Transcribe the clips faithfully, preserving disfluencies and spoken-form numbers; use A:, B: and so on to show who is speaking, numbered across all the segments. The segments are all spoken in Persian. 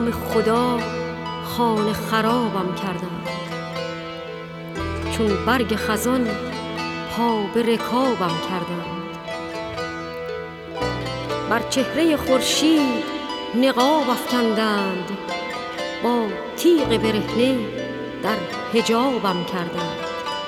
A: نام خدا خانه خرابم کردند. چون برگ خزان پا به رکابم کردند. بر چهره خورشید نقاب افکندند، با تیغ برهنه در حجابم کردند.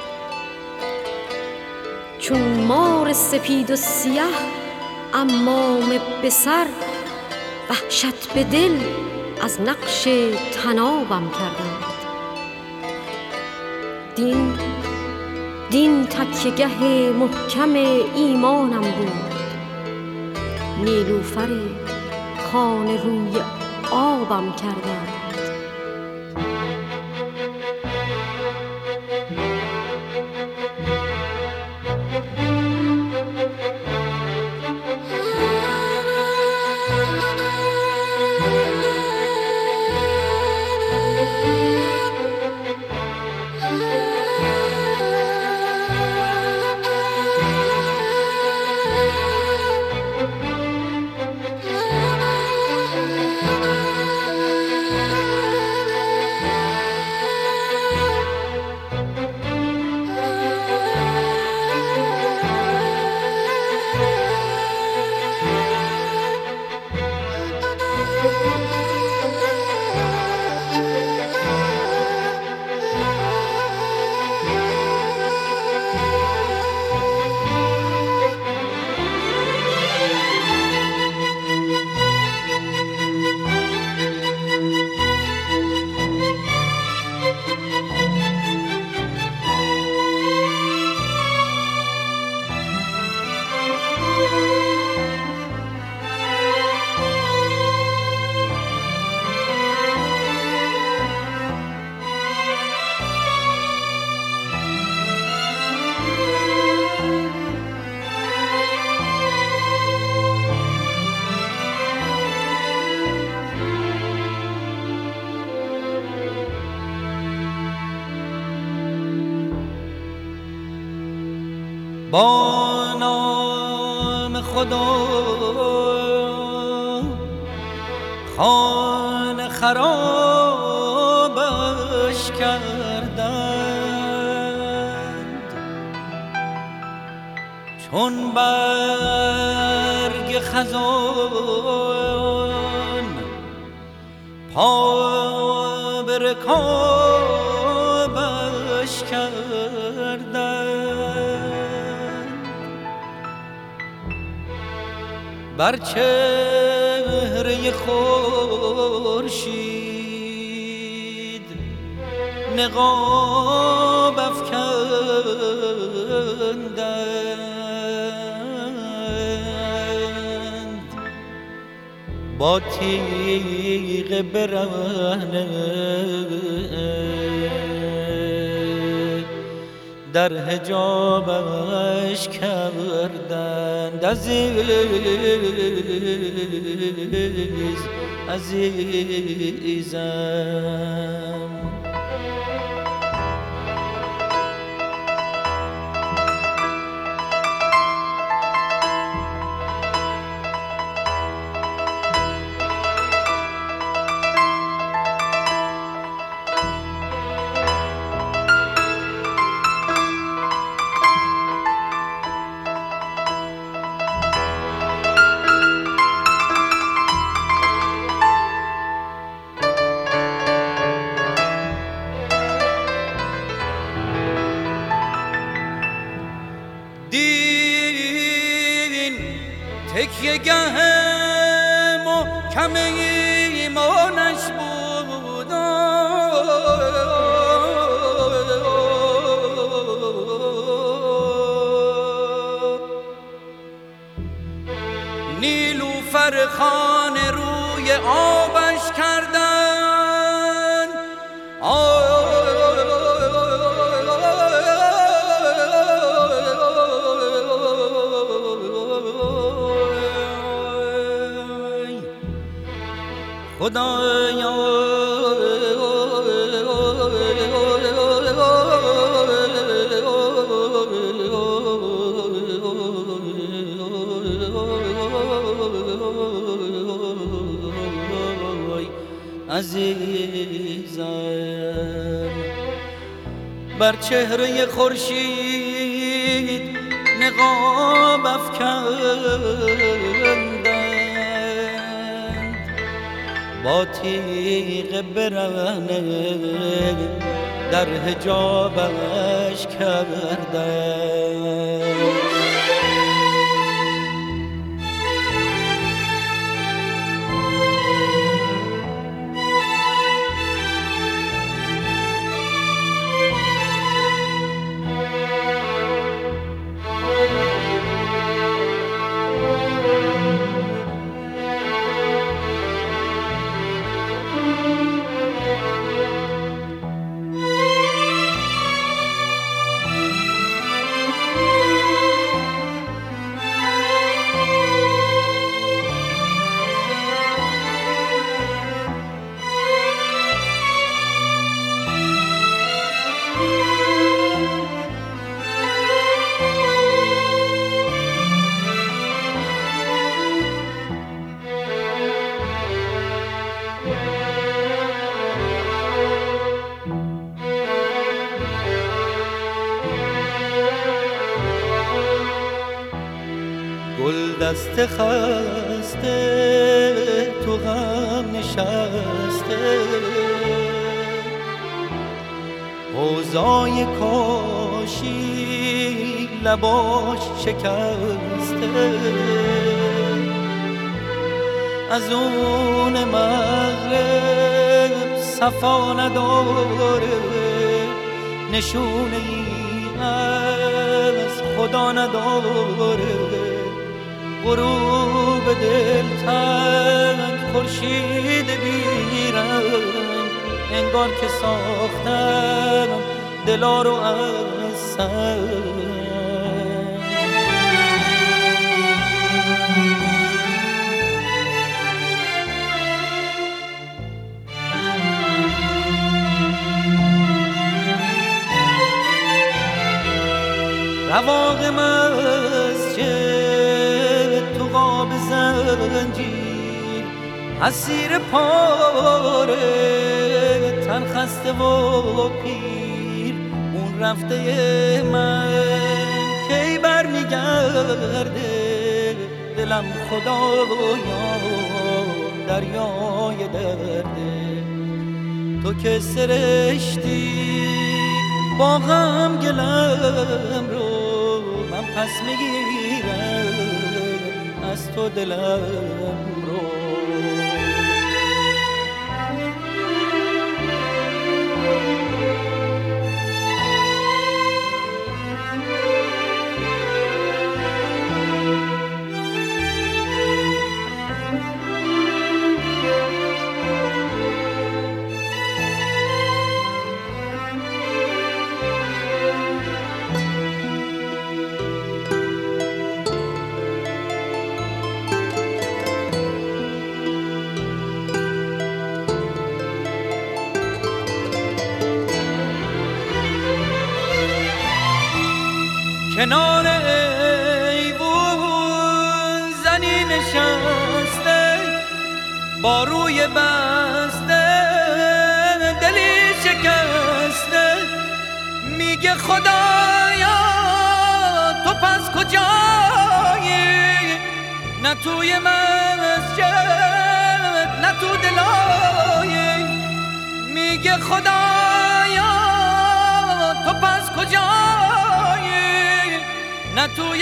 A: چون مار سپید و سیه عمامه به سر، وحشت به دل از نقش طنابم کردند. دین دین تکیه‌گه محکم ایمانم بود، نیلوفر خانه روی آبم کردند.
B: با نام خدا خانه خرابش کردند. چون برگ خزان پا به رکابش کردند. بر چهره خورشید نقاب افکندند، با تیغ برهنه در حجابش کردند. عزیز عزیزم تکیه‌گه محکم ایمانش بود، نیلوفر خانه روی آبش کردن. خدایا خیزد بر چهره خورشید نقاب افکندند با تیغ برهنه در حجابش کردند گل دست خسته تو غم نشسته حوضای کاشی لباش شکسته از اون مغرب صفا نداره نشونه ای از خدا نداره غروب دلتنگ خورشید بیرنگ انگار که ساختم دلا رو از سنگ رواق مسجد تو قاب زنجیر اسیر پاره تن خسته و پیر اون رفته من کی بر میگرده دلم خدایا دریای درده تو که سرشتی با غم گلم رو من پس میگیرم از تو دلم رو کنار ایوون زنی نشسته با روی بسته دلی شکسته میگه خدایا تو پس کجایی نه توی مسجد نه تو دلایی میگه خدایا تو پس کجایی نه توی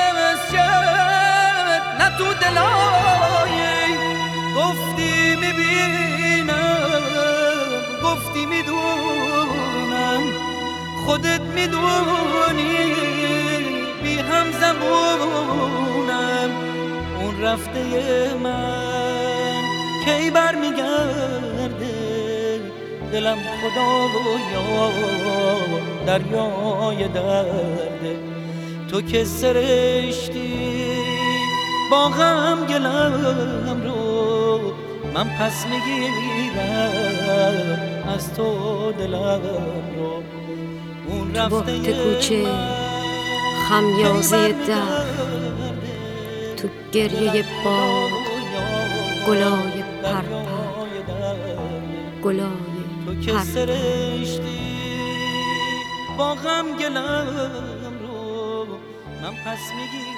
B: مسجد نه تو دلایی گفتی میبینم گفتی میدونم خودت میدونی بی هم زبونم اون رفته من کی بر میگرده دلم خدایا دریای درده تو که سرشتی با غم گلم رو من پس میگیرم از تو دلم رو اون رفته
A: کوچه خمیازه در تو گریه باد گلای پرپر گلای
B: تو که
A: هر
B: سرشتی با غم گلم رو من پس میگیرم